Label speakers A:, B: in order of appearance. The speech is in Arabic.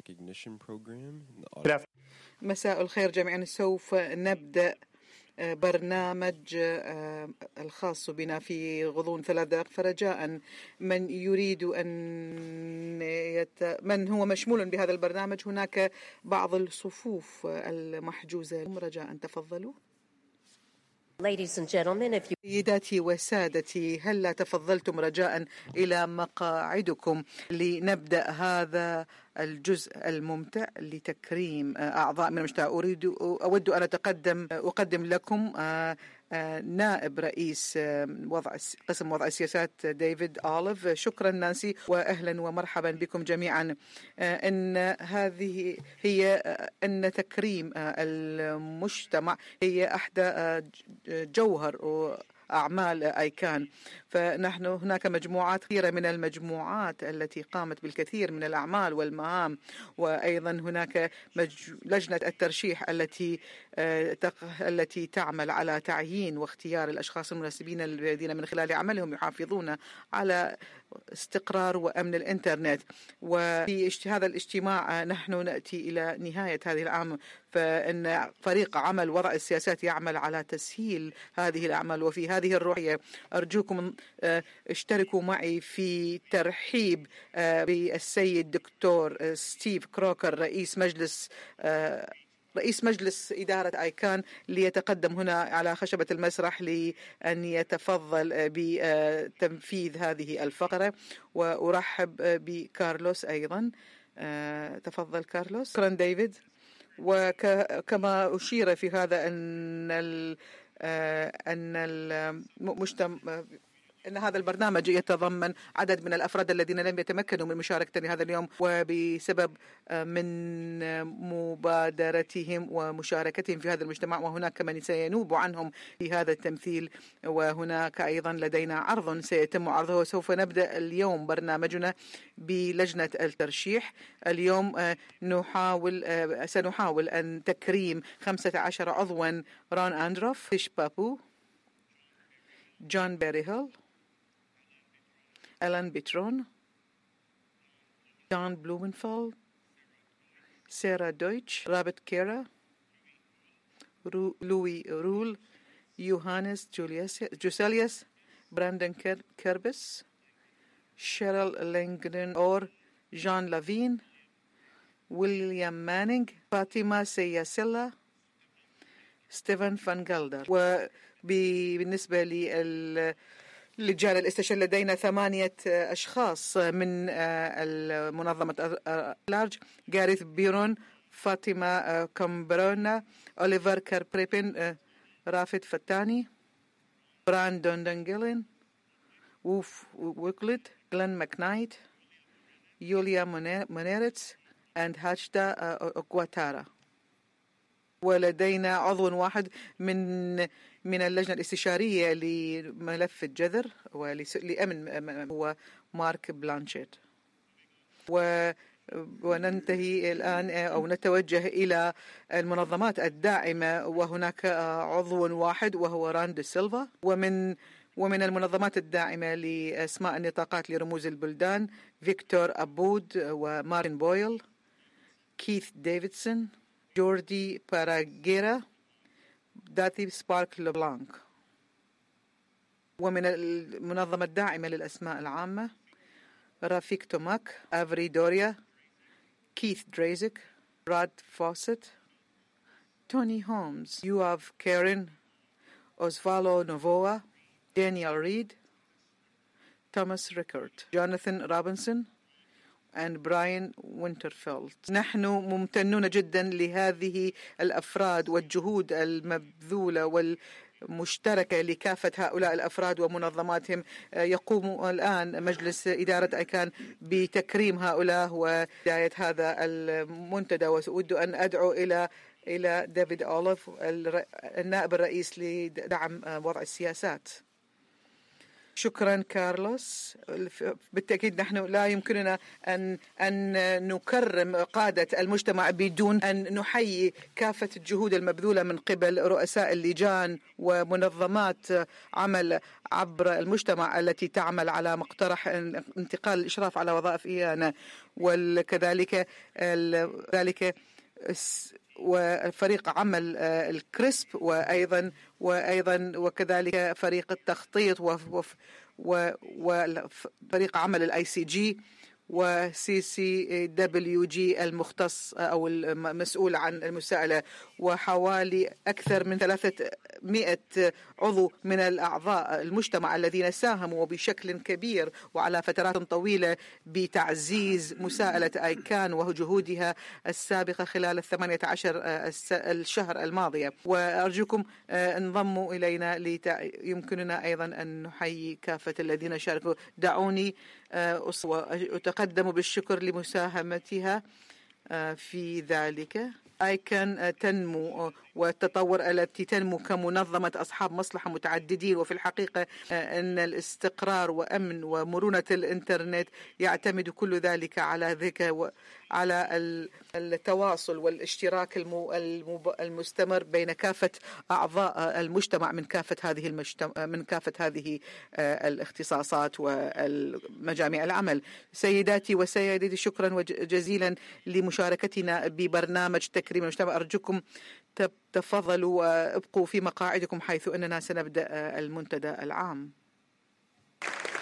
A: مساء الخير جميعا. سوف نبدأ برنامج الخاص بنا في غضون 3 دقائق، فرجاء من يريد من هو مشمول بهذا البرنامج، هناك بعض الصفوف المحجوزة، رجاء تفضلوا.
B: Ladies and gentlemen, if you...
A: سيداتي وسادتي، هل تفضلتم رجاء إلى مقاعدكم لنبدأ هذا الجزء الممتع لتكريم أعضاء من المجتمع. أود أن أقدم لكم نائب رئيس قسم وضع السياسات ديفيد أوليف. شكرا نانسي، وأهلا ومرحبا بكم جميعا. أن تكريم المجتمع هي أحدى جوهر أعمال أيكان، فنحن هناك مجموعات كثيرة من المجموعات التي قامت بالكثير من الأعمال والمهام، وأيضا هناك لجنة الترشيح التي تعمل على تعيين واختيار الأشخاص المناسبين الذين من خلال عملهم يحافظون على استقرار وأمن الإنترنت. وفي هذا الاجتماع نحن نأتي إلى نهاية هذه العام، فإن فريق عمل وضع السياسات يعمل على تسهيل هذه الأعمال. وفي هذه الرؤية أرجوكم اشتركوا معي في ترحيب بالسيد دكتور ستيف كروكر، رئيس مجلس إدارة أيكان، ليتقدم هنا على خشبة المسرح لأن يتفضل بتنفيذ هذه الفقرة. وأرحب بكارلوس أيضا. تفضل كارلوس. شكرا ديفيد. وكما أشير في هذا أن هذا البرنامج يتضمن عدد من الأفراد الذين لم يتمكنوا من مشاركة هذا اليوم، وبسبب من مبادرتهم ومشاركتهم في هذا المجتمع، وهناك من سينوب عنهم في هذا التمثيل. وهناك أيضا لدينا عرض سيتم عرضه، وسوف نبدأ اليوم برنامجنا بلجنة الترشيح. اليوم سنحاول أن تكريم 15 عضوا: رون أندروف، تيش بابو، جون بيريهل، ألان بيترون، جون بلومنفيلد، سارة دويتش، رابرت كيرا، لوي رول، يوهانس جوسيلياس، براندن كيربس، شيرل لينغدن أور، جون لافين، ويليام مانينغ، فاطمة سياسيلا، ستيفن فان جلدر. وبالنسبة للجان الاستشارة لدينا 8 أشخاص من المنظمة لارج: غاريث بيرون، فاطمة كامبرونا، أوليفر كاربريبين، رافد فتاني، براندون دنجلين، ووف ويكلت، غلين ماكنايت، يوليا مونيرتس، and هاشتا أكواتارا. ولدينا عضو واحد من اللجنة الاستشارية لملف الجذر ولأمن، هو مارك بلانشيت. وننتهي الآن أو نتوجه إلى المنظمات الداعمة، وهناك عضو واحد وهو راند سيلفا. ومن المنظمات الداعمة لأسماء النطاقات لرموز البلدان: فيكتور أبود ومارتن بويل، كيث ديفيدسون، جوردي باراغيرا، داتي سبارك لبلانك. ومن المنظمة الداعمة للأسماء العامة: رافيك توماك، أفري دوريا، كيث دريزك، راد فوسيت، توني هومز، يواف كارين، أوزفالو نوفوا، دانيال ريد، توماس ريكارد، جوناثان روبنسون and براين وينترفيلد. نحن ممتنون جدا لهذه الأفراد والجهود المبذولة والمشتركة لكافة هؤلاء الأفراد ومنظماتهم. يقوم الآن مجلس إدارة أيكان بتكريم هؤلاء وبداية هذا المنتدى. وأود أن أدعو إلى ديفيد أوليف، النائب الرئيس لدعم وضع السياسات. شكرا كارلوس. بالتأكيد نحن لا يمكننا أن نكرم قادة المجتمع بدون أن نحيي كافة الجهود المبذولة من قبل رؤساء اللجان ومنظمات عمل عبر المجتمع التي تعمل على مقترح انتقال الإشراف على وظائف إيانا، وكذلك وفريق عمل الكريسب وأيضا وكذلك فريق التخطيط وفريق عمل الاي سي جي وسي سي دبليو جي المختص أو المسؤول عن المساءلة، وحوالي أكثر من 300 عضو من الأعضاء المجتمع الذين ساهموا بشكل كبير وعلى فترات طويلة بتعزيز مساءلة آيكان وجهودها السابقة خلال 18 الشهر الماضية. وأرجوكم انضموا إلينا يمكننا أيضا أن نحيي كافة الذين شاركوا. دعوني وأتقدم بالشكر لمساهمتها في ذلك. آيكان تنمو والتطور التي تنمو كمنظمة أصحاب مصلحة متعددين، وفي الحقيقة أن الاستقرار وأمن ومرونة الإنترنت يعتمد كل ذلك على التواصل والاشتراك المستمر بين كافة أعضاء المجتمع من كافة هذه الاختصاصات والمجاميع العمل. سيداتي وسيدتي، شكرا جزيلا لمشاركتنا ببرنامج تكريم المجتمع. أرجوكم تفضلوا وابقوا في مقاعدكم حيث أننا سنبدأ المنتدى العام.